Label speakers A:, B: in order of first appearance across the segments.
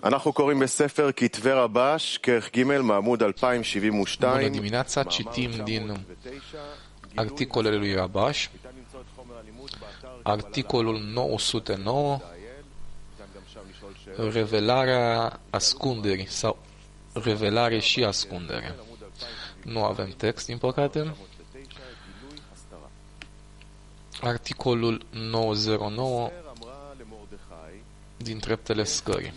A: אנחנו קוראים בספר כתבי רבש, כרך ג' מעמוד 2072.
B: Bună dimineața, citim din articolele lui Rabash, articolul 909, revelarea ascunderii sau revelare și ascundere. Nu avem text, din păcate. Articolul 909 din treptele scării.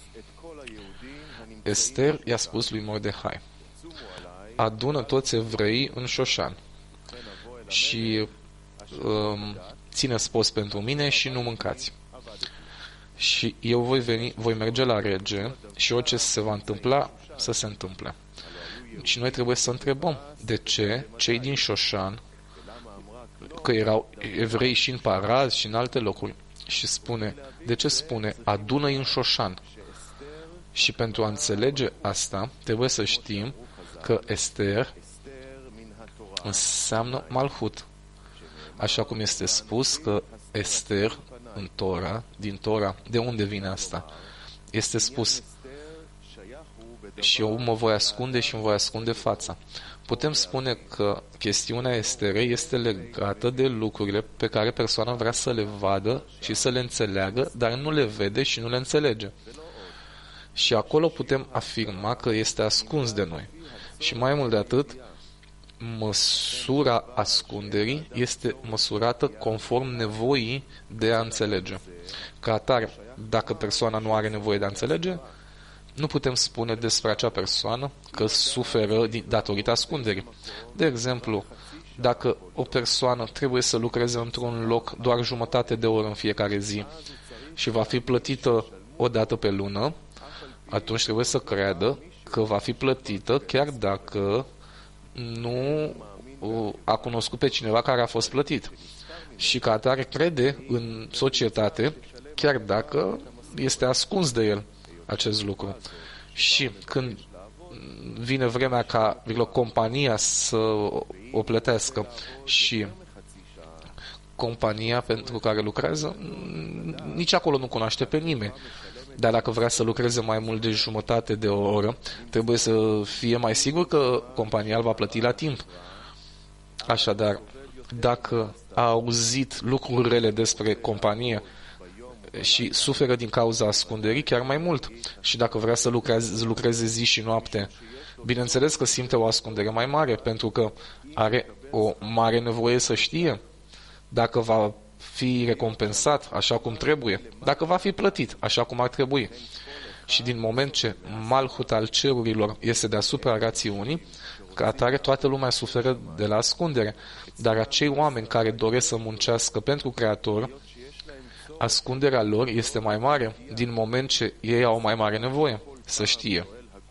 B: Ester i-a spus lui Mordehai: adună toți evreii în Șoșan și țineți post pentru mine și nu mâncați. Și eu voi merge la rege și orice se va întâmpla, să se întâmple. Și noi trebuie să întrebăm de ce cei din Șoșan, că erau evrei și în Paraz și în alte locuri, și spune, de ce spune adună-i în Șoșan? Și pentru a înțelege asta, trebuie să știm că Ester înseamnă Malhut. Așa cum este spus că Ester în Tora, din Tora, de unde vine asta? Este spus: și eu mă voi ascunde și îmi voi ascunde fața. Putem spune că chestiunea Esterei este legată de lucrurile pe care persoana vrea să le vadă și să le înțeleagă, dar nu le vede și nu le înțelege. Și acolo putem afirma că este ascuns de noi. Și mai mult de atât, măsura ascunderii este măsurată conform nevoii de a înțelege. Ca atare, dacă persoana nu are nevoie de a înțelege, nu putem spune despre acea persoană că suferă datorită ascunderii. De exemplu, dacă o persoană trebuie să lucreze într-un loc doar jumătate de oră în fiecare zi și va fi plătită o dată pe lună, atunci trebuie să creadă că va fi plătită chiar dacă nu a cunoscut pe cineva care a fost plătit. Și ca atare crede în societate chiar dacă este ascuns de el acest lucru. Și când vine vremea ca compania să o plătească și compania pentru care lucrează, nici acolo nu cunoaște pe nimeni. Dar dacă vrea să lucreze mai mult de jumătate de o oră, trebuie să fie mai sigur că compania îl va plăti la timp. Așadar, dacă a auzit lucruri rele despre companie și suferă din cauza ascunderii, chiar mai mult. Și dacă vrea să lucreze zi și noapte, bineînțeles că simte o ascundere mai mare, pentru că are o mare nevoie să știe dacă va fi recompensat așa cum trebuie, dacă va fi plătit așa cum ar trebui. Și din moment ce Malhut al cerurilor este deasupra rațiunii, ca atare toată lumea suferă de la ascundere. Dar acei oameni care doresc să muncească pentru Creator, ascunderea lor este mai mare din moment ce ei au mai mare nevoie să știe.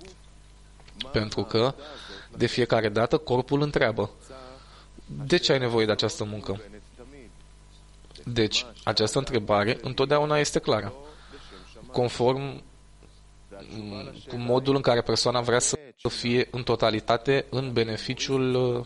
B: Pentru că de fiecare dată corpul întreabă: de ce ai nevoie de această muncă? Deci, această întrebare întotdeauna este clară, conform cu modul în care persoana vrea să fie în totalitate în beneficiul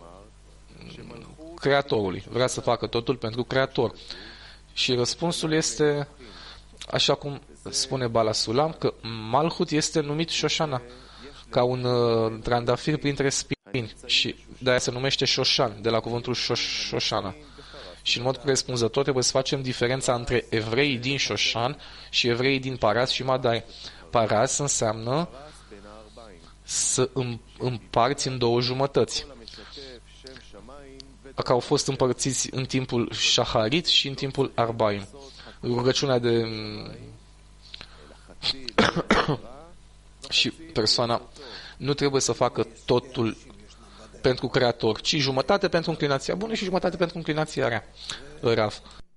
B: Creatorului. Vrea să facă totul pentru Creator. Și răspunsul este, așa cum spune Bala Sulam, că Malhut este numit Șoșana, ca un trandafir printre spini, și de-aia se numește Șoșan, de la cuvântul Șoșana. Și în mod corespunzător trebuie să facem diferența între evreii din Șoșan și evreii din Paraz și Madai. Paraz înseamnă să împarți în două jumătăți, că au fost împărțiți în timpul Shaharit și în timpul Arbaim. Rugăciunea de și persoana nu trebuie să facă totul pentru Creator, ci jumătate pentru înclinația bună și jumătate pentru înclinația rea. Rav.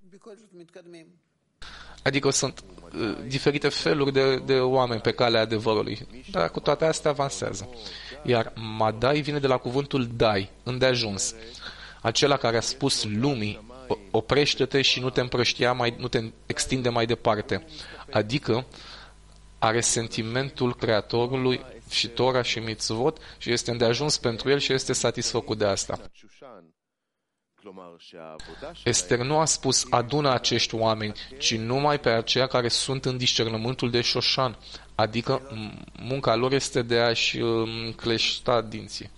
B: Adică sunt diferite feluri de oameni pe calea adevărului, dar cu toate astea avansează. Iar Madai vine de la cuvântul Dai, îndeajuns. Acela care a spus lumii: oprește-te și nu te împrăștia nu te extinde mai departe. Adică are sentimentul Creatorului și Tora și Mitzvot și este îndeajuns pentru el și este satisfăcut de asta. Ester nu a spus adună acești oameni, ci numai pe aceia care sunt în discernământul de Șoșan. Adică munca lor este de a-și cleșta dinții.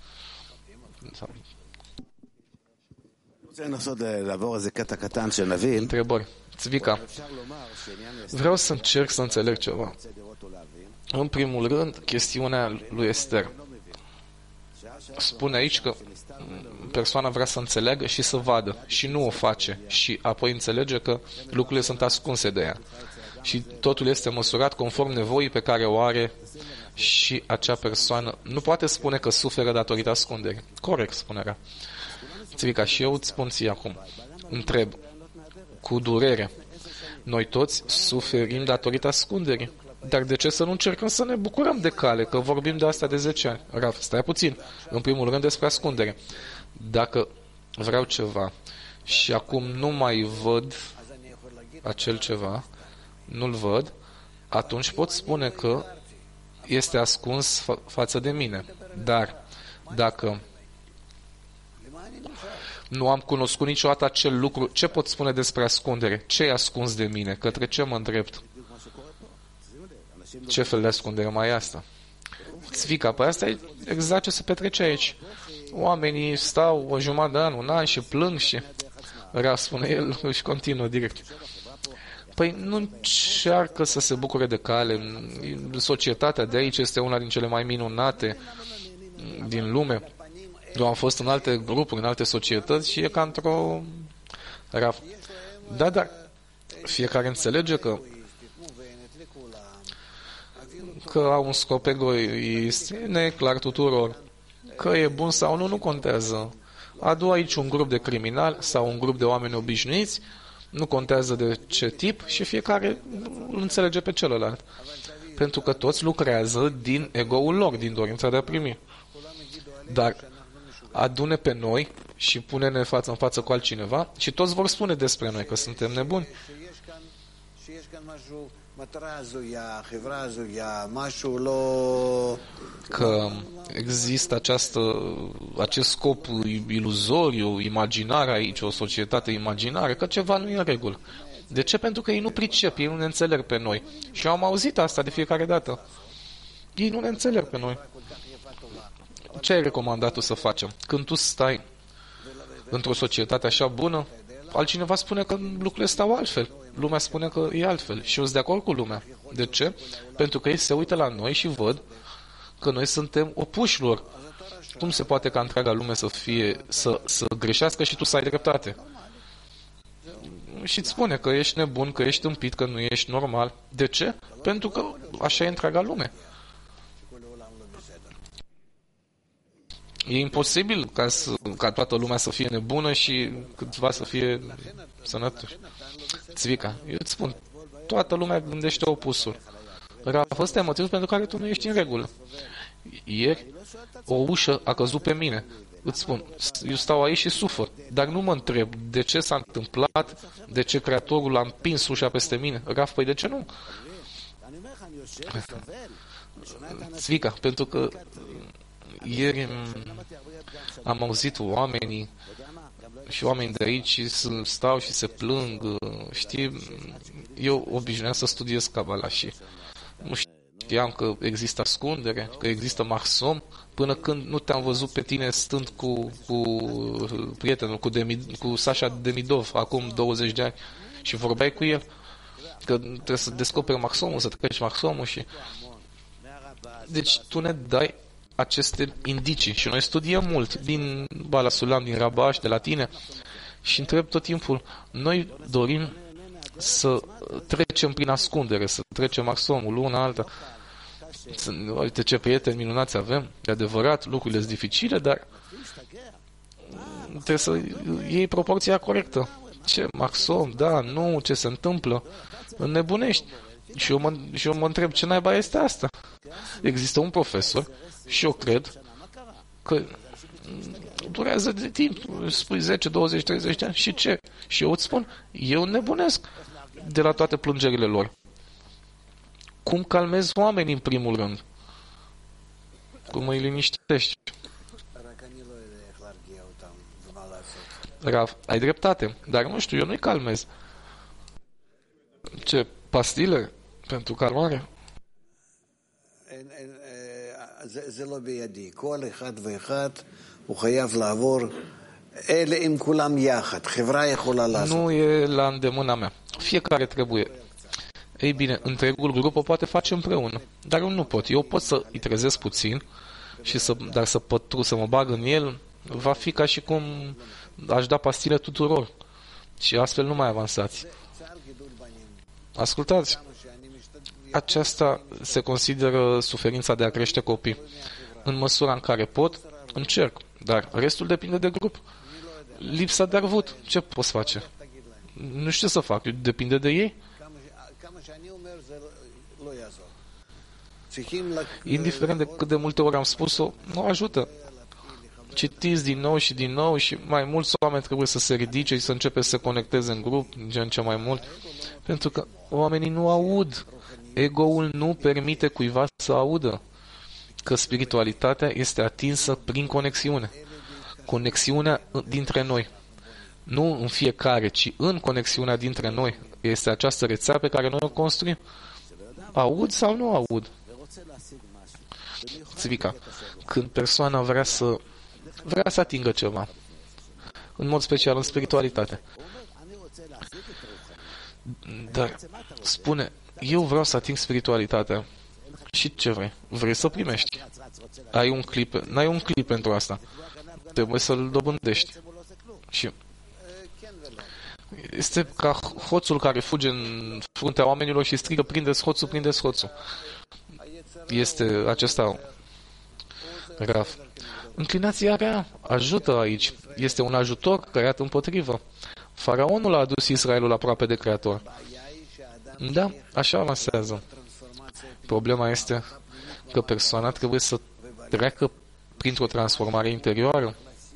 B: Întrebări. Țvica, vreau să încerc să înțeleg ceva. În primul rând, chestiunea lui Ester. Spune aici că persoana vrea să înțeleagă și să vadă și nu o face și apoi înțelege că lucrurile sunt ascunse de ea. Și totul este măsurat conform nevoii pe care o are și acea persoană nu poate spune că suferă datorită ascunderii. Corect, spunerea. Țvica, și eu îți spun ție acum. Întreb, cu durere, noi toți suferim datorită ascunderii. Dar de ce să nu încercăm să ne bucurăm de cale? Că vorbim de asta de 10 ani. Raf, stai puțin. În primul rând despre ascundere. Dacă vreau ceva și acum nu mai văd acel ceva, nu-l văd, atunci pot spune că este ascuns față de mine. Dar dacă nu am cunoscut niciodată acel lucru, ce pot spune despre ascundere? Ce e ascuns de mine? Către ce mă îndrept? Ce fel de ascundere mai e asta? Țvica, păi asta e exact ce se petrece aici. Oamenii stau o jumătate de an, un an și plâng și spune el și continuă direct. Păi nu încearcă să se bucure de cale. Societatea de aici este una din cele mai minunate din lume. Eu am fost în alte grupuri, în alte societăți și e ca într-o... Da, dar fiecare înțelege că au un scop egoist, e neclar tuturor. Că e bun sau nu, nu contează. Adu aici un grup de criminali sau un grup de oameni obișnuiți, nu contează de ce tip și fiecare îl înțelege pe celălalt. Pentru că toți lucrează din ego-ul lor, din dorința de a primi. Dar adune pe noi și pune-ne față în față cu altcineva și toți vor spune despre noi că suntem nebuni. Că există acest scop iluzoriu, imaginar aici, o societate imaginară, că ceva nu e în regulă. De ce? Pentru că ei nu pricep, ei nu ne înțeleg pe noi. Și am auzit asta de fiecare dată. Ei nu ne înțeleg pe noi. Ce ai recomandat tu să facem? Când tu stai într-o societate așa bună, altcineva spune că lucrurile stau altfel. Lumea spune că e altfel. Și eu sunt de acord cu lumea. De ce? Pentru că ei se uită la noi și văd că noi suntem opuși lor. Cum se poate ca întreaga lume să greșească și tu să ai dreptate? Și îți spune că ești nebun, că ești tâmpit, că nu ești normal. De ce? Pentru că așa e întreaga lume. E imposibil ca toată lumea să fie nebună și câțiva să fie sănătoși. Țvica, eu îți spun, toată lumea gândește opusul. Raf, ăsta e motivul pentru care tu nu ești în regulă. Ieri, o ușă a căzut pe mine. Îți spun, eu stau aici și sufăr, dar nu mă întreb de ce s-a întâmplat, de ce Creatorul a împins ușa peste mine. Raf, păi de ce nu? Țvica, pentru că ieri am auzit oamenii și oameni de aici și stau și se plâng, știi, eu obișnuiam să studiez Kabbalah și nu știam că există ascundere, că există mahsom, până când nu te-am văzut pe tine stând cu prietenul, cu Sasha Demidov, acum 20 de ani și vorbeai cu el, că trebuie să descoperi mahsomul, să treci mahsomul și... Deci tu ne dai aceste indicii și noi studiem mult din Bala Sulam, din Rabash, de la tine și întreb tot timpul, noi dorim să trecem prin ascundere, să trecem maximul una alta. Uite ce prieteni minunați avem, de adevărat, lucrurile sunt dificile, dar trebuie să iei proporția corectă. Ce maxim, da, nu, ce se întâmplă? Înnebunești. Și eu mă întreb ce naiba este asta. Există un profesor și eu cred că durează de timp, spui 10, 20, 30 de ani și ce? Și eu îți spun, eu nebunesc de la toate plângerile lor. Cum calmezi oamenii în primul rând? Cum îi liniștești? Raf, ai dreptate, dar nu știu, eu nu-i calmez. Ce, pastile pentru calmare?
C: זה לא בידי. כל אחד ואחד הוא חייב לעבור אלה עם כולם יחד. חברה יכולה לעשות.
B: Nu e la îndemâna mea. Fiecare trebuie. Ei bine, întregul grup o poate face împreună. Dar eu nu pot. Eu pot să îi trezesc puțin, dar să mă bag în el, va fi ca și cum aș da pastile tuturor. Și astfel nu mai avansați. Ascultați. Aceasta se consideră suferința de a crește copii. În măsura în care pot, încerc. Dar restul depinde de grup. Lipsa de arvut. Ce poți face? Nu știu ce să fac. Depinde de ei. Indiferent de cât de multe ori am spus-o, nu ajută. Citiți din nou și din nou și mai mulți oameni trebuie să se ridice și să începe să se conecteze în grup, din ce în ce mai mult, pentru că oamenii nu aud. Ego-ul nu permite cuiva să audă că spiritualitatea este atinsă prin conexiune. Conexiunea dintre noi. Nu în fiecare, ci în conexiunea dintre noi. Este această rețea pe care noi o construim. Aud sau nu aud? Țvica, când persoana vrea să atingă ceva, în mod special în spiritualitate, dar spune, eu vreau să ating spiritualitatea. Și ce vrei? Vrei să primești. N-ai un clip pentru asta. Trebuie să-l dobândești. Și este ca hoțul care fuge în fruntea oamenilor și strigă, prindeți hoțul, prindeți hoțul. Este acesta Rav. Înclinația rea ajută aici. Este un ajutor creat împotrivă. Faraonul a adus Israelul aproape de Creator. Da, așa avansează. Problema este că persoana trebuie să treacă printr-o transformare interioară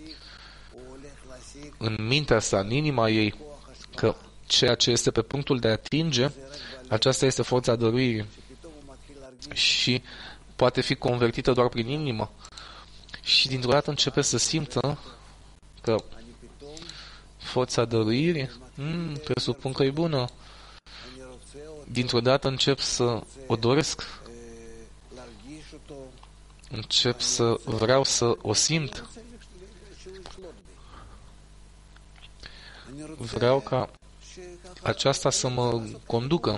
B: în mintea sa, în inima ei, că ceea ce este pe punctul de a atinge, aceasta este forța dăruirii și poate fi convertită doar prin inimă. Și dintr-o dată începe să simtă că forța dăruirii, presupun că e bună. Dintr-o dată încep să o doresc. Încep să vreau să o simt. Vreau ca aceasta să mă conducă.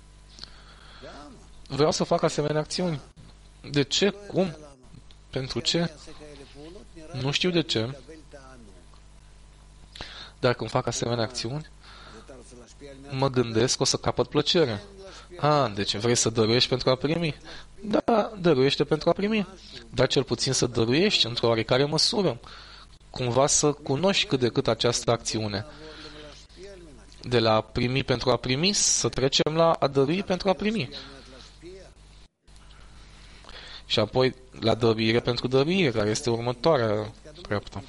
B: Vreau să fac asemenea acțiuni. De ce? Cum? Pentru ce? Nu știu de ce. Dar când fac asemenea acțiuni, mă gândesc că o să capăt plăcere. Deci vrei să dăruiești pentru a primi? Da, dăruiește pentru a primi. Dar cel puțin să dăruiești într-o oarecare măsură. Cumva să cunoști cât de cât această acțiune. De la a primi pentru a primi, să trecem la a dărui pentru a primi. Și apoi la dăruire pentru dăruire, care este următoarea treaptă.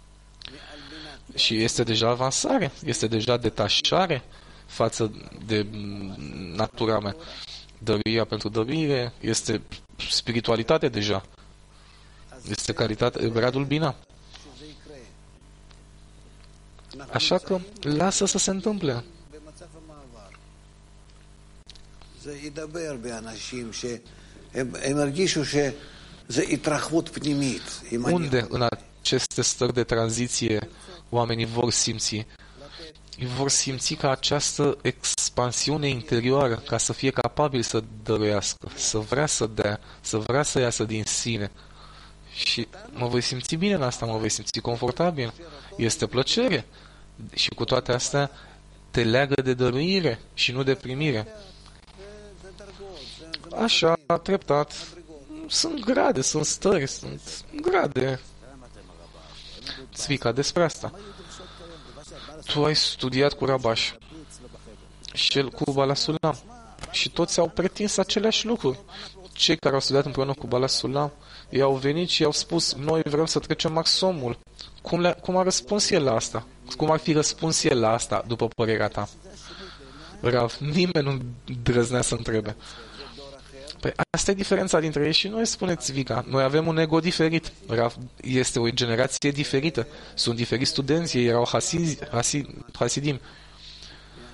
B: Și este deja avansare, este deja detașare față de natura mea. Dăruirea pentru dăruire este spiritualitate deja. Este calitate, gradul bina. Așa că lasă să se întâmple. Unde în aceste stări de tranziție oamenii vor simți ca această expansiune interioară, ca să fie capabili să dăruiască, să vrea să dea, să vrea să iasă din sine. Și mă voi simți bine în asta, mă voi simți confortabil. Este plăcere. Și cu toate astea te leagă de dăruire și nu de primire. Așa, treptat. Sunt grade, sunt stări, sunt grade. Țvica, despre asta. Tu ai studiat cu Rabash și el cu Bala Sulam și toți au pretins aceleași lucruri. Cei care au studiat împreună cu Bala Sulam, ei au venit și i-au spus, noi vrem să trecem maximul. Cum a răspuns el la asta? Cum ar fi răspuns el la asta, după părerea ta? Rav, nimeni nu drăznea să întrebe. Păi asta e diferența dintre ei și noi, spuneți Vica. Noi avem un ego diferit. Rav, este o generație diferită. Sunt diferiți studenți, ei erau hasidim.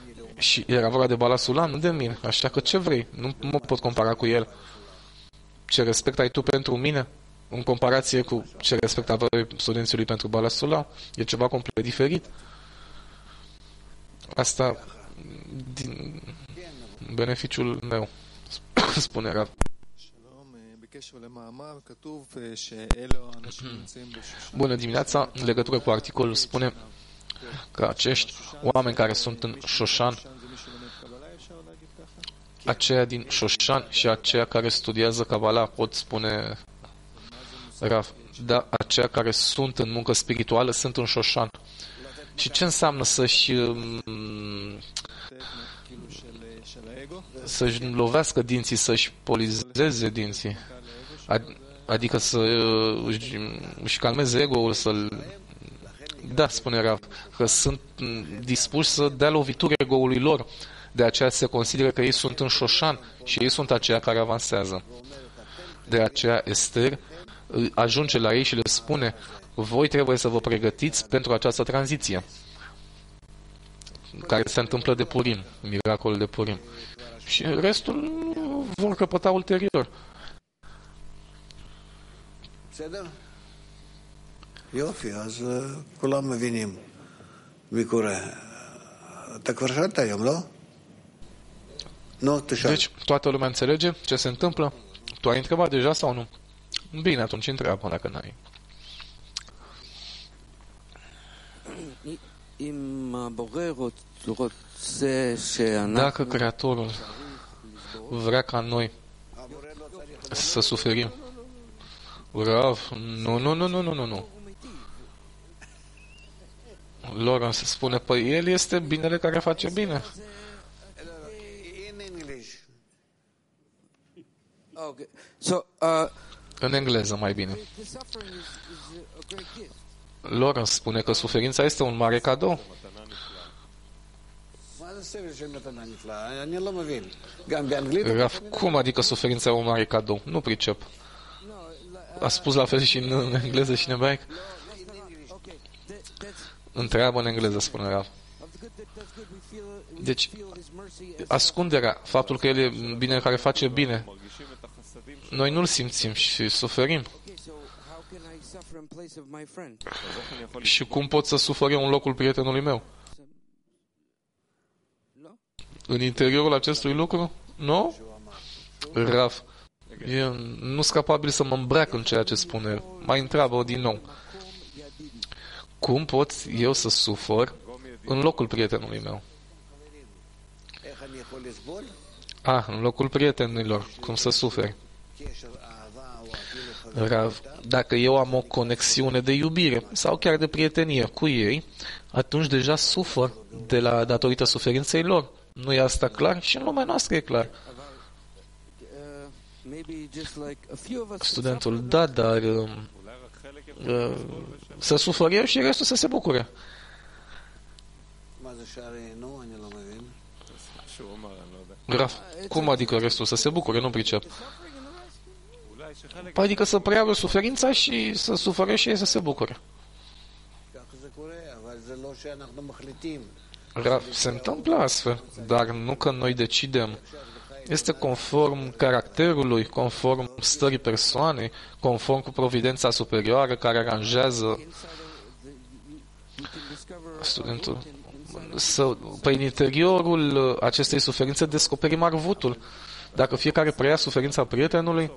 B: Și era vorba de Bala Sulam, nu de mine. Așa că ce vrei? Nu mă pot compara cu el. ce respect ai tu pentru mine în comparație cu ce respect aveai studențului pentru Balasula? E ceva complet diferit. Asta din beneficiul meu, spune Rav. Bună dimineața, în legătură cu articolul spune că acești oameni care sunt în Șoșan, aceia din Șoșan și aceia care studiază Kabbalah, pot spune Rav, da, aceia care sunt în muncă spirituală sunt în Șoșan. Și ce înseamnă să-și lovească dinții, să-și polizeze dinții? Adică să își calmeze ego-ul, să-l... Da, spune Rav, că sunt dispuși să dea lovituri ego-ului lor. De aceea se consideră că ei sunt în Șoșan și ei sunt aceia care avansează. De aceea Esther ajunge la ei și le spune: voi trebuie să vă pregătiți pentru această tranziție care se întâmplă de Purim, miracolul de Purim. Și restul vor căpăta ulterior.
C: יופי, אז כולם מבינים מי קורה. אתה כבר שאלת היום, לא? נו, תשאל.
B: Deci, toată lumea înțelege ce se întâmplă? Tu ai întrebat deja sau nu? Bine, atunci întreabă dacă n-ai. Dacă Creatorul vrea ca noi să suferim, Rav, nu. Lawrence spune, păi el este binele care face bine. În engleză mai bine. Lawrence spune că suferința este un mare cadou. Rav, cum adică suferința e un mare cadou? Nu pricep. A spus la fel și în engleză și în ebraic? Întreabă în engleză, spune Rav. Deci, ascunderea, faptul că el e bine care face bine, noi nu-l simțim și suferim. Și cum pot să sufăr eu în locul prietenului meu? În interiorul acestui lucru? Nu? Rav, eu nu sunt capabil să mă îmbrac în ceea ce spune el. Mai întreabă din nou. Cum pot eu să sufăr în locul prietenului meu? În locul prietenilor. Cum să suferi? Rav, dacă eu am o conexiune de iubire sau chiar de prietenie cu ei, atunci deja sufăr datorită suferinței lor. Nu e asta clar? Și în lumea noastră e clar. Studentul, da, dar să sufăr eu și restul să se bucure. Rav, cum adică restul să se bucure? Nu pricep. Adică să preia suferința și să sufere și ei să se bucure. Rav, se întâmplă astfel, dar nu că noi decidem. Este conform caracterului, conform stării persoanei, conform cu providența superioară care aranjează studentul. Pe în interiorul acestei suferințe descoperim arvutul. Dacă fiecare preia suferința prietenului,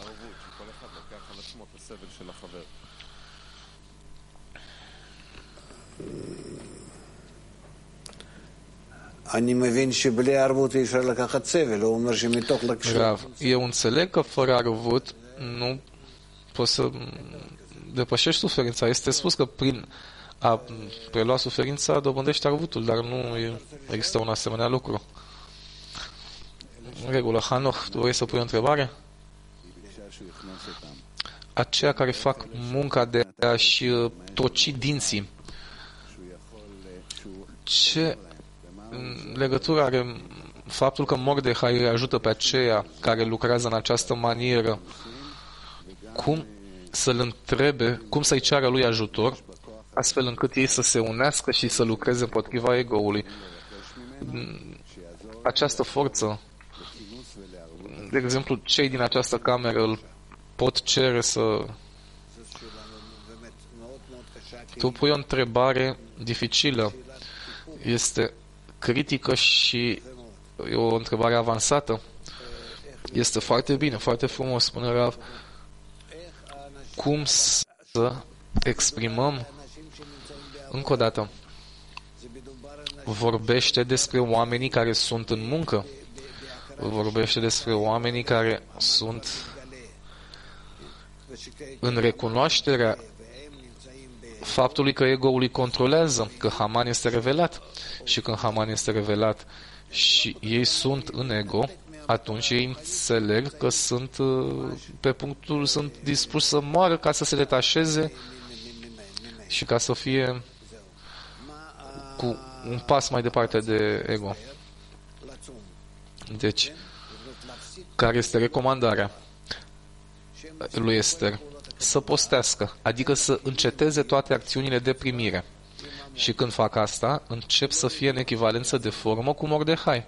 B: Rav, eu înțeleg că fără arvut nu poți să depășești suferința. Este spus că prin a prelua suferința dobândești arvutul, dar nu există un asemenea lucru. În regulă, Hanoch, tu vrei să pui o întrebare? Aceia care fac munca de a-și toci dinții, ce legătură are faptul că Mordechai îi ajută pe aceia care lucrează în această manieră? Cum să-l întrebe, cum să-i ceară lui ajutor, astfel încât ei să se unească și să lucreze împotriva ego-ului? Această forță de exemplu, cei din această cameră îl pot cere să... Tu pui o întrebare dificilă, este critică și e o întrebare avansată. Este foarte bine, foarte frumos, spune Rav. Cum să exprimăm încă o dată? Vorbește despre oamenii care sunt în muncă. Vorbește despre oamenii care sunt în recunoașterea faptului că ego-ul îi controlează, că Haman este revelat. Și când Haman este revelat și ei sunt în ego, atunci ei înțeleg că sunt pe punctul, sunt dispuși să moară ca să se detașeze și ca să fie cu un pas mai departe de ego. Deci, care este recomandarea lui Ester? Să postească, adică să înceteze toate acțiunile de primire. Și când fac asta, încep să fie în echivalență de formă cu Mordehai.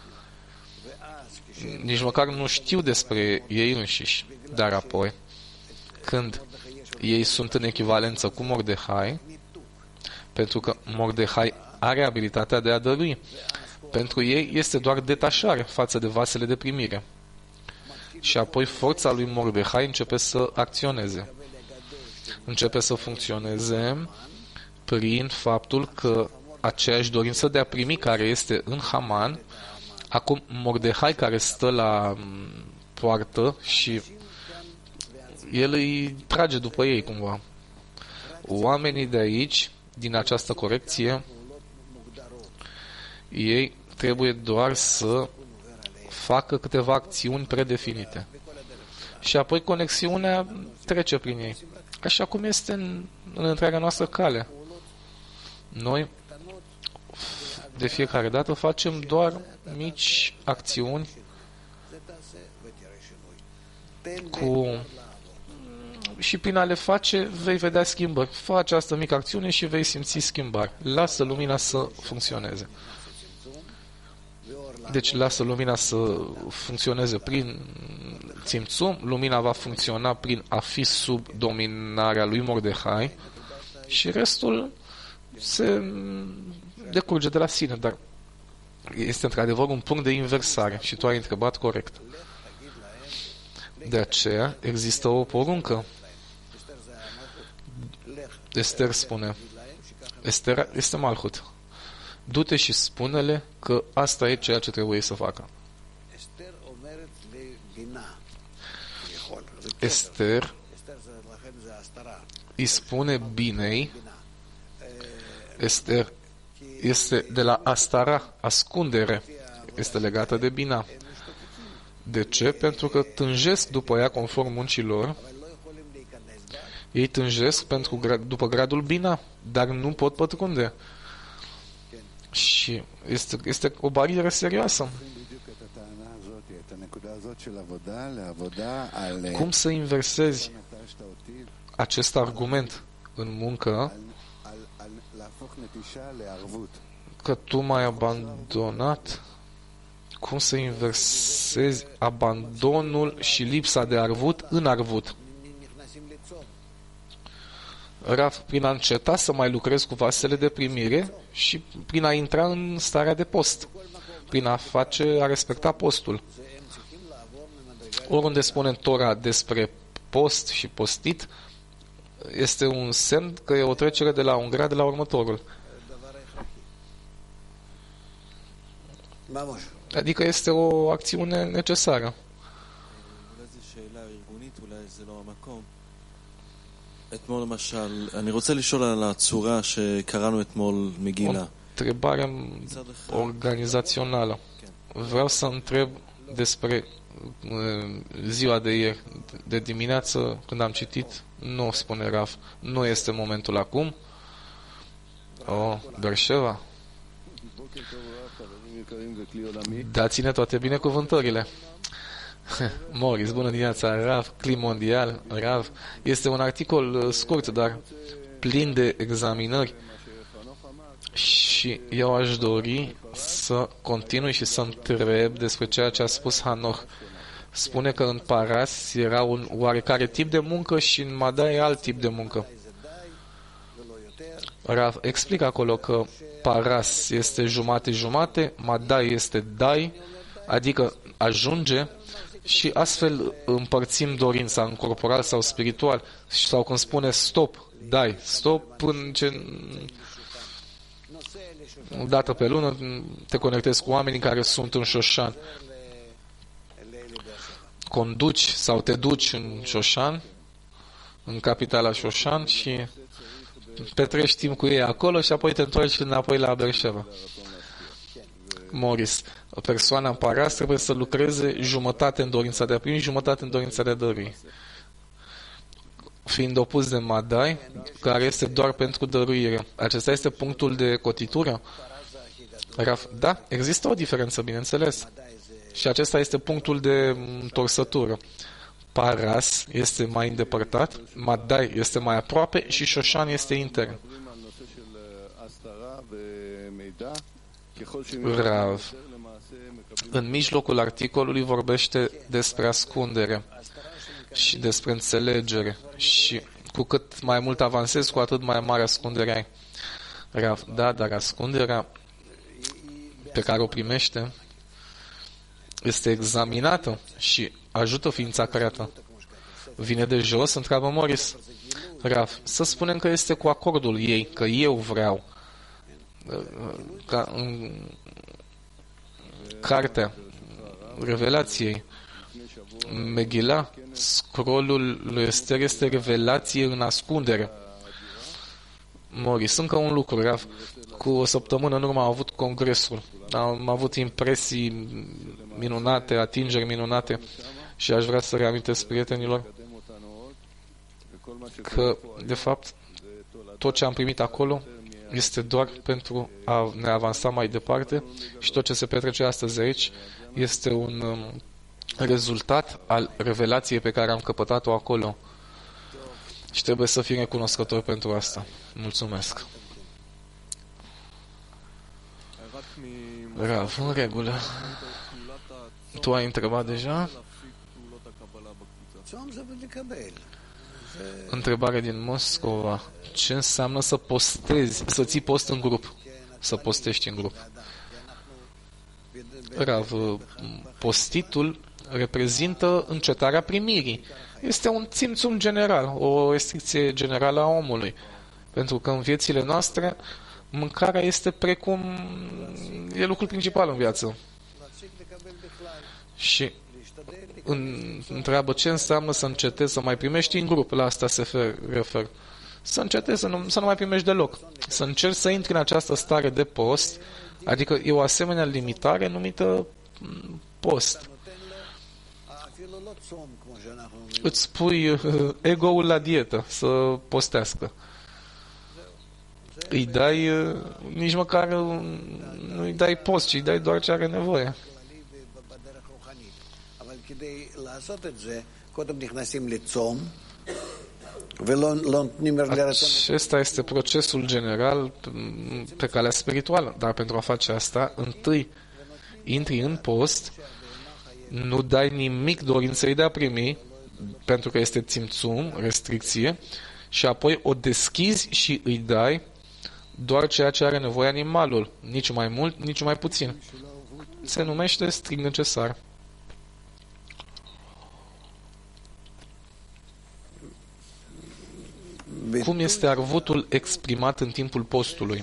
B: Nici măcar nu știu despre ei înșiși, dar apoi, când ei sunt în echivalență cu Mordehai, pentru că Mordehai are abilitatea de a dărui, pentru ei este doar detașare față de vasele de primire. Și apoi forța lui Mordehai începe să acționeze. Începe să funcționeze prin faptul că aceeași dorință de a primi care este în Haman, acum Mordehai care stă la poartă și el îi trage după ei cumva. Oamenii de aici, din această corecție, ei trebuie doar să facă câteva acțiuni predefinite. Și apoi conexiunea trece prin ei. Așa cum este în întreaga noastră cale. Noi, de fiecare dată, facem doar mici acțiuni și prin a le face vei vedea schimbări. Fă această mică acțiune și vei simți schimbări. Lasă lumina să funcționeze. Deci lasă lumina să funcționeze prin țimțum, lumina va funcționa prin a fi sub dominarea lui Mordehai și restul se decurge de la sine, dar este într-adevăr un punct de inversare și tu ai întrebat corect. De aceea există o poruncă. Ester spune, Ester este Malhut. Du-te și spune-le că asta e ceea ce trebuie să facă. Ester îi spune Binei, Ester este de la Astara, ascundere, este legată de Bina. De ce? Pentru că tânjesc după ea conform muncilor. Ei tânjesc după gradul Bina, dar nu pot pătrunde. Și este o barieră serioasă. Cum să inversezi acest argument în muncă că tu m-ai abandonat? Cum să inversezi abandonul și lipsa de arvut în arvut? Prin a înceta să mai lucrez cu vasele de primire și prin a intra în starea de post, prin a respecta postul. Oriunde spune în Tora despre post și postit, este un semn că e o trecere de la un grad la următorul. Adică este o acțiune necesară.
D: אתמול למשל, אני רוצה לשאול על הצורה שקראנו אתמול מגילה.
B: Întrebare organizațională. Vreau să întreb despre ziua de ieri, de dimineață, când am citit, nu spune Raf, nu este momentul acum. Berșeva. Dați-ne toate binecuvântările. Morris, bună dimineața, Rav, Clim Mondial, Rav. Este un articol scurt, dar plin de examinări și eu aș dori să continui și să întreb despre ceea ce a spus Hanoch, spune că în Paras era un oarecare tip de muncă și în Madai alt tip de muncă. Rav explică acolo că Paras este jumate-jumate, Madai este dai, adică ajunge, și astfel împărțim dorința în corporal sau spiritual. Sau când spune stop, dai, stop până ce o dată pe lună te conectezi cu oamenii care sunt în Șoșan. Conduci sau te duci în Șoșan, în capitala Șoșan, și petrești timp cu ei acolo și apoi te întorci înapoi la Berșeva. Morris, o persoană în Paras trebuie să lucreze jumătate în dorința de a primi, jumătate în dorința de a dărui, fiind opus de Madai, care este doar pentru dăruire. Acesta este punctul de cotitură? Da, există o diferență, bineînțeles. Și acesta este punctul de întorsătură. Paras este mai îndepărtat, Madai este mai aproape și Șoșan este intern. Rav, în mijlocul articolului vorbește despre ascundere și despre înțelegere, și cu cât mai mult avansezi, cu atât mai mare ascundere ai. Rav, da, dar ascunderea pe care o primește este examinată și ajută ființa creată. Vine de jos, întreabă Morris. Rav, să spunem că este cu acordul ei, că eu vreau. Ca în cartea Revelației, Meghila, scrollul lui Ester este revelație în ascundere. Morris, încă un lucru, Rav. Cu o săptămână în urmă am avut congresul. Am avut impresii minunate, atingeri minunate, și aș vrea să reamintesc prietenilor că, de fapt, tot ce am primit acolo este doar pentru a ne avansa mai departe, și tot ce se petrece astăzi aici este un rezultat al revelației pe care am căpătat-o acolo. Și trebuie să fim recunoscători pentru asta. Mulțumesc. Rav, în regulă. Tu ai întrebat deja? Întrebare din Moscova. Ce înseamnă să postezi, să ții post în grup? Să postești în grup. Rav, postitul reprezintă încetarea primirii. Este un țimțum general, o restricție generală a omului. Pentru că în viețile noastre mâncarea este e lucrul principal în viață. Și întreabă ce înseamnă să încetezi să mai primești în grup. La asta se refer. Să încetezi, să nu mai primești deloc. Să încerci să intri în această stare de post, adică e o asemenea limitare numită post. Îți pui ego-ul la dietă, să postească. Îi dai, nici măcar nu îi dai post, ci îi dai doar ce are nevoie. Acesta este procesul general pe calea spirituală, dar pentru a face asta, întâi intri în post, nu dai nimic dorinței de a primi, pentru că este țimțum, restricție, și apoi o deschizi și îi dai doar ceea ce are nevoie animalul, nici mai mult, nici mai puțin. Se numește strict necesar. Cum este arvutul exprimat în timpul postului?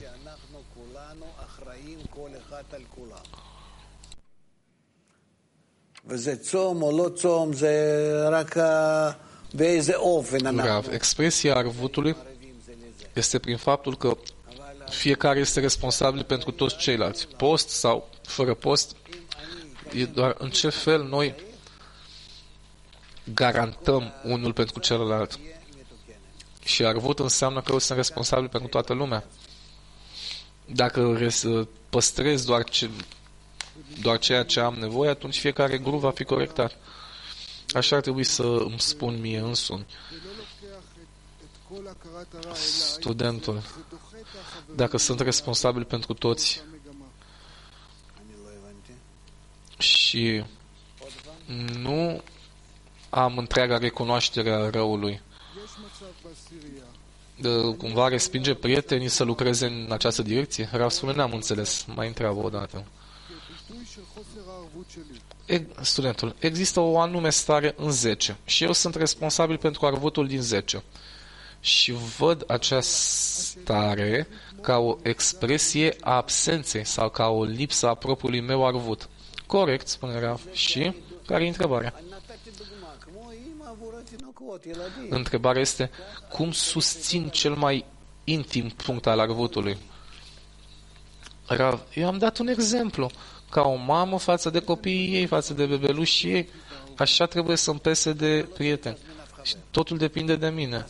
B: Rav, expresia arvutului este prin faptul că fiecare este responsabil pentru toți ceilalți. Post sau fără post, e doar în ce fel noi garantăm unul pentru celălalt. Și arvut înseamnă că eu sunt responsabil pentru toată lumea. Dacă păstrez doar ceea ce am nevoie, atunci fiecare grup va fi corectat. Așa ar trebui să îmi spun mie însumi. Studentul. Dacă sunt responsabil pentru toți și nu am întreaga recunoaștere a răului. Cumva respinge prietenii să lucreze în această direcție? Rav spune, n-am înțeles. Mai întreabă o dată. Studentul, există o anume stare în 10 și eu sunt responsabil pentru arvutul din 10. Și văd această stare ca o expresie a absenței sau ca o lipsă a propriului meu arvut. Corect, spune Rav. Și care e întrebarea? Întrebarea este, cum susțin cel mai intim punct al arvutului? Rav, eu am dat un exemplu. Ca o mamă față de copiii ei, față de bebelușii ei, așa trebuie să-mi pese de prieteni. Și totul depinde de mine.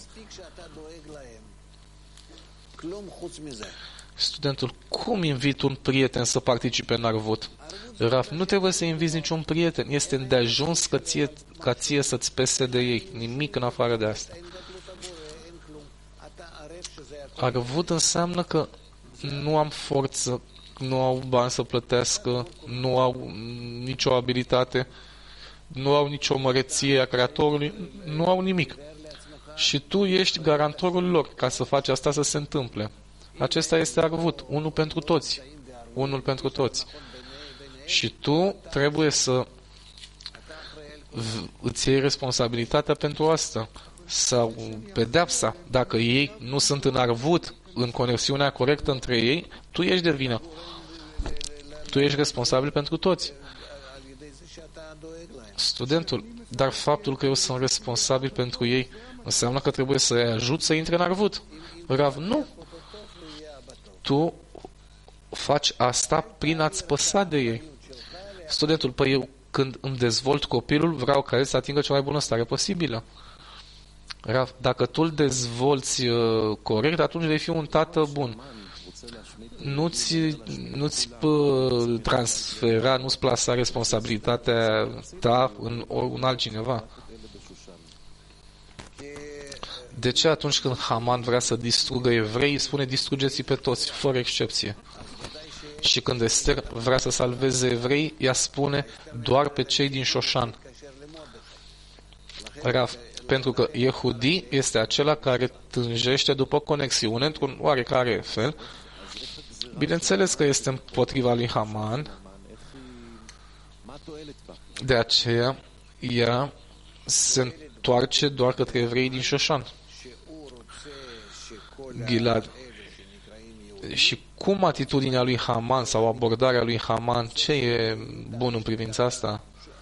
B: Studentul, cum invit un prieten să participe în arvut? Rav, nu trebuie să inviți niciun prieten. Este îndeajuns ca ție să-ți pese de ei. Nimic în afară de asta. Arvut înseamnă că nu am forță, nu au bani să plătească, nu au nicio abilitate, nu au nicio măreție a Creatorului, nu au nimic. Și tu ești garantorul lor ca să faci asta să se întâmple. Acesta este arvut, unul pentru toți. Unul pentru toți. Și tu trebuie să îți iei responsabilitatea pentru asta. Sau pedeapsa. Dacă ei nu sunt în arvut, în conexiunea corectă între ei, tu ești de vină. Tu ești responsabil pentru toți. Studentul, dar faptul că eu sunt responsabil pentru ei înseamnă că trebuie să-i ajut să intre în arvut. Rav, nu. Tu faci asta prin a-ți păsa de ei. Studentul, păi eu când îmi dezvolt copilul, vreau ca el să atingă cea mai bună stare posibilă. Rav, dacă tu îl dezvolți corect, atunci vei fi un tată bun. Nu-ți transfera, nu-ți plasa responsabilitatea ta în un altcineva. De ce atunci când Haman vrea să distrugă evrei, spune distrugeți-i pe toți, fără excepție? Și când Ester vrea să salveze evrei, ea spune doar pe cei din Șoșan. Rav, pentru că Yehudi este acela care tânjește după conexiune într-un oarecare fel. Bineînțeles că este împotriva lui Haman. De aceea, ea se întoarce doar către evrei din Șoșan. Gilad. Și cum atitudinea lui Haman sau abordarea lui Haman, ce e bun în privința asta?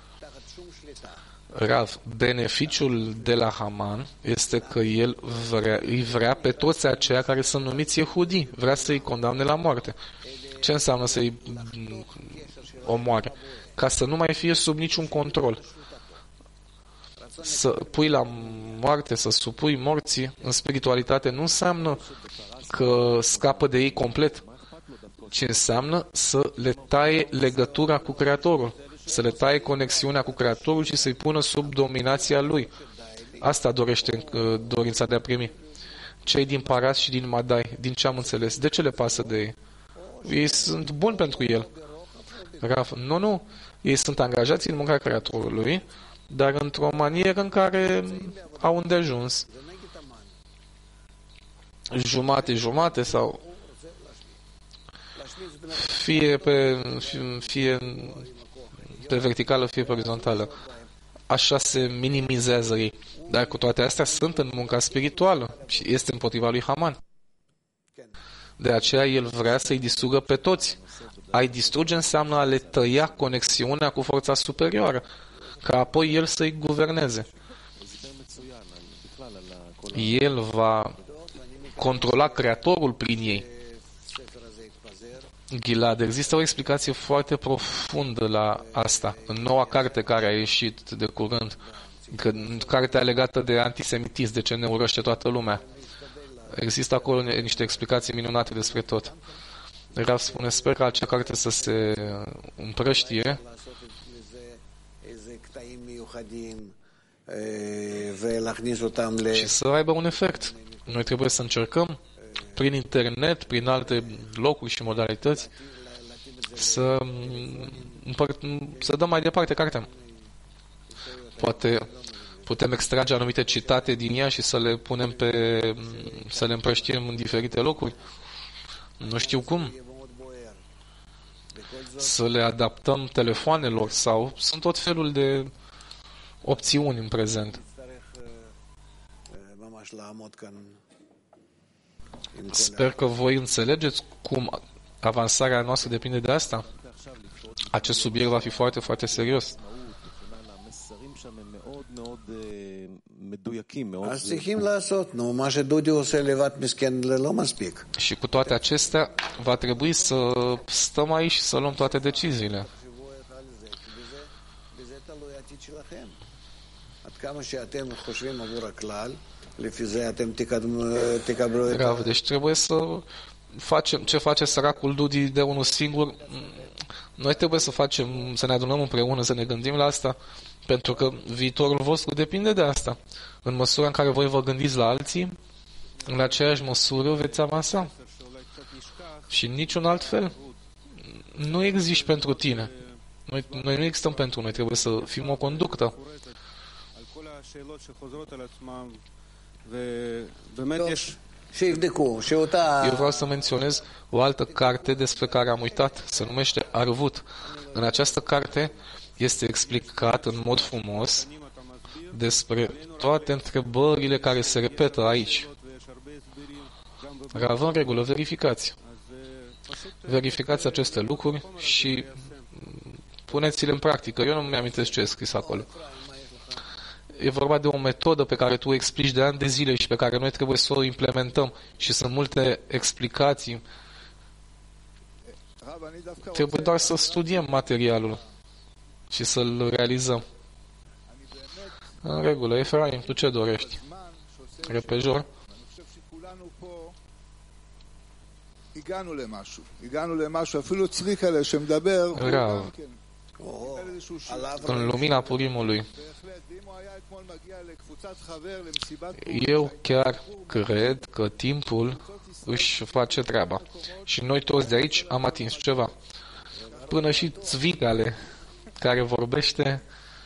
B: Rav, beneficiul de la Haman este că el îi vrea pe toți aceia care sunt numiți Yehudi, vrea să-i condamne la moarte. Ce înseamnă să-i omoare? Ca să nu mai fie sub niciun control. Să pui la moarte, să supui morții în spiritualitate nu înseamnă că scapă de ei complet, ci înseamnă să le taie legătura cu Creatorul, să le taie conexiunea cu Creatorul și să-i pună sub dominația Lui. Asta dorește dorința de a primi. Cei din Paras și din Madai, din ce am înțeles, de ce le pasă de ei? Ei sunt buni pentru el. Rav, nu, ei sunt angajați în munca Creatorului, dar într-o manieră în care au îndeajuns. Jumate sau fie pe verticală, fie pe orizontală. Așa se minimizează ei. Dar cu toate astea sunt în munca spirituală și este împotriva lui Haman. De aceea el vrea să-i distrugă pe toți. A-i distruge înseamnă a le tăia conexiunea cu forța superioară, ca apoi el să-i guverneze. El va controla Creatorul prin ei. Gilad, există o explicație foarte profundă la asta. În noua carte care a ieșit de curând, cartea legată de antisemitism, de ce ne urăște toată lumea. Există acolo niște explicații minunate despre tot. Rav spune, sper că acea carte să se împrăștie și să aibă un efect. Noi trebuie să încercăm prin internet, prin alte locuri și modalități să dăm mai departe cartea. Poate putem extrage anumite citate din ea și să le punem să le împrăștiem în diferite locuri. Nu știu cum. Să le adaptăm telefoanelor sau sunt tot felul de opțiuni în prezent. Sper că voi înțelegeți cum avansarea noastră depinde de asta. Acest subiect va fi foarte, foarte serios. Și cu toate acestea va trebui să stăm aici și să luăm toate deciziile. Grav, deci trebuie să facem ce face săracul Dudi de unul singur. Noi trebuie să ne adunăm împreună, să ne gândim la asta, pentru că viitorul vostru depinde de asta. În măsura în care voi vă gândiți la alții, în aceeași măsură veți avansa. Și în niciun alt fel. Nu existi pentru tine. Noi nu existăm pentru noi, trebuie să fim o conductă. Eu vreau să menționez o altă carte despre care am uitat, se numește Arvut. În această carte este explicat în mod frumos despre toate întrebările care se repetă aici. Rav, în regulă, verificați. Verificați aceste lucruri și puneți-le în practică. Eu nu mi-am amintesc ce e scris acolo. E vorba de o metodă pe care tu explici de ani de zile și pe care noi trebuie să o implementăm. Și sunt multe explicații. Trebuie doar să studiem materialul și să-l realizăm. În regulă, Efraim, tu ce dorești? Repejor? Rav. În lumina Purimului, eu chiar cred că timpul își face treaba. Și noi toți de aici am atins ceva. Până și Țvigale, care vorbește,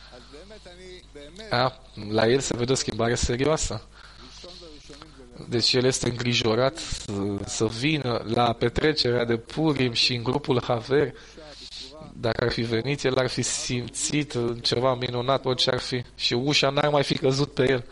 B: la el se vede o schimbare serioasă. Deci el este îngrijorat să vină la petrecerea de Purim și în grupul Haver. Dacă ar fi venit, el ar fi simțit ceva minunat, orice ar fi. Și ușa n-ar mai fi căzut pe el.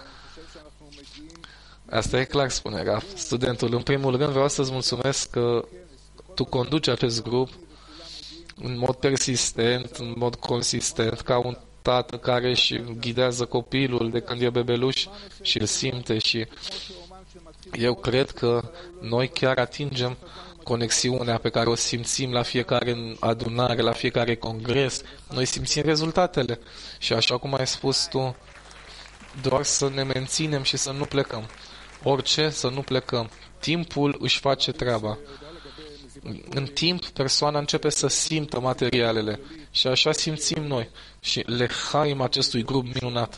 B: Asta e clar, spune Raf. Studentul, în primul rând vreau să-ți mulțumesc că tu conduci acest grup în mod persistent, în mod consistent, ca un tată care își ghidează copilul de când e bebeluș și îl simte. Și eu cred că noi chiar atingem conexiunea pe care o simțim la fiecare adunare, la fiecare congres. Noi simțim rezultatele. Și așa cum ai spus tu, doar să ne menținem și să nu plecăm. Orice, să nu plecăm. Timpul își face treaba. În timp, persoana începe să simtă materialele. Și așa simțim noi. Și lehaim acestui grup minunat.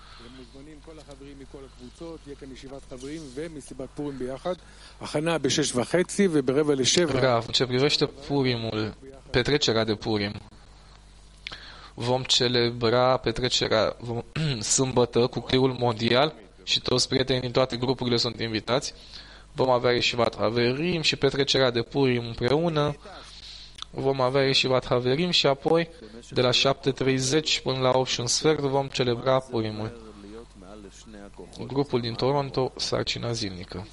B: Rav, în ce privește Purimul, petrecerea de Purim, vom celebra petrecerea sâmbătă cu cliul mondial și toți prietenii din toate grupurile sunt invitați. Vom avea Yeshivat Haverim și petrecerea de Purim împreună. Vom avea Yeshivat Haverim și apoi de la 7:30 până la 8:15 vom celebra Purimul. Grupul din Toronto, sarcina zilnică.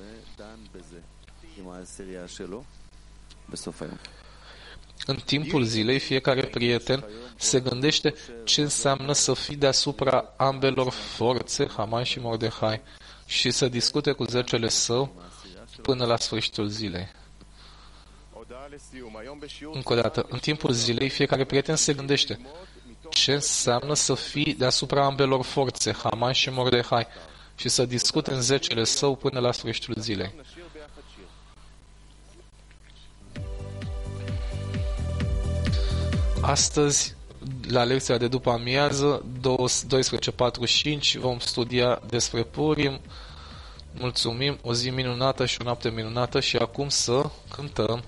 B: În timpul zilei, fiecare prieten se gândește ce înseamnă să fii deasupra ambelor forțe, Haman și Mordechai, și să discute cu zecele său până la sfârșitul zilei. Încă o dată, în timpul zilei, fiecare prieten se gândește ce înseamnă să fii deasupra ambelor forțe, Haman și Mordechai, și să discute în zecele său până la sfârșitul zilei. Astăzi, la lecția de după amiază, 12:45, vom studia despre Purim. Mulțumim, o zi minunată și o noapte minunată și acum să cântăm.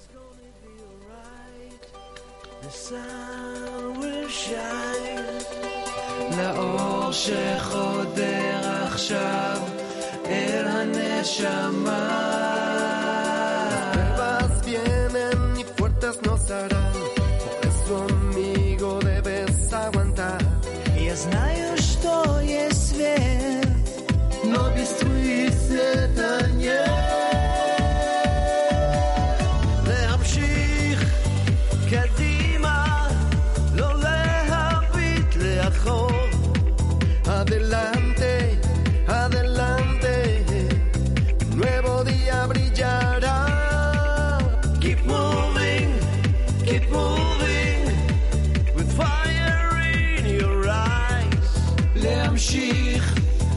E: The sun will shine. לאור שחודר עכשיו אל הנשמה.
F: Vas vienen y puertas nos harán, porque su amigo debes aguantar.
E: Я знаю, что есть свет,
F: Но без твоих света нет. להמשיך קדימה, לא להביט לאחור. Adelante, adelante, un nuevo día brillará. Keep moving, with fire in your eyes.
E: להמשיך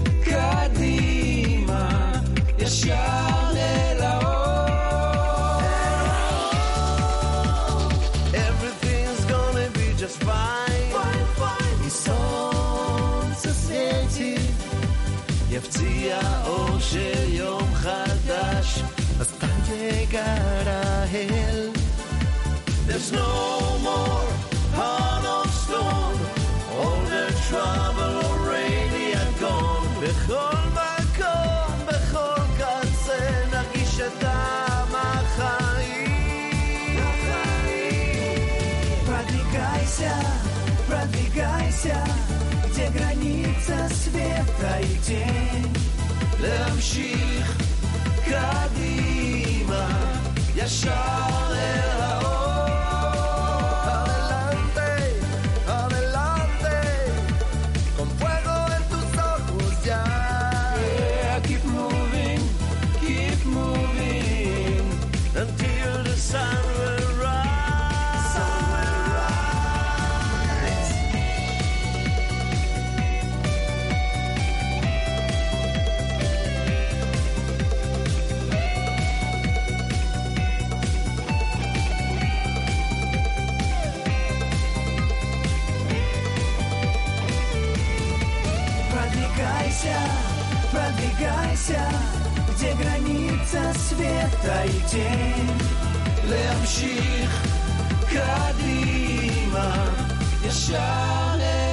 E: קדימה, ישר אל האור.
F: Everything's gonna be just fine.
E: כי סונצה סוויטיב
F: יפציע אור של יום חדש, hasta llegará él. There's no more heart of stone, all the trouble already had gone. בכל מקום, בכל קצה, נרגיש את טעם החיים.
E: Продвигайся, где граница света и тень.
F: להמשיך קדימה, ישר אל האור. Adelante, adelante, con fuego en tus ojos ya.
E: Yeah, keep moving,
F: Until the sun will rise.
E: Продвигайся, где граница света и тень.
F: להמשיך קדימה,
E: ישר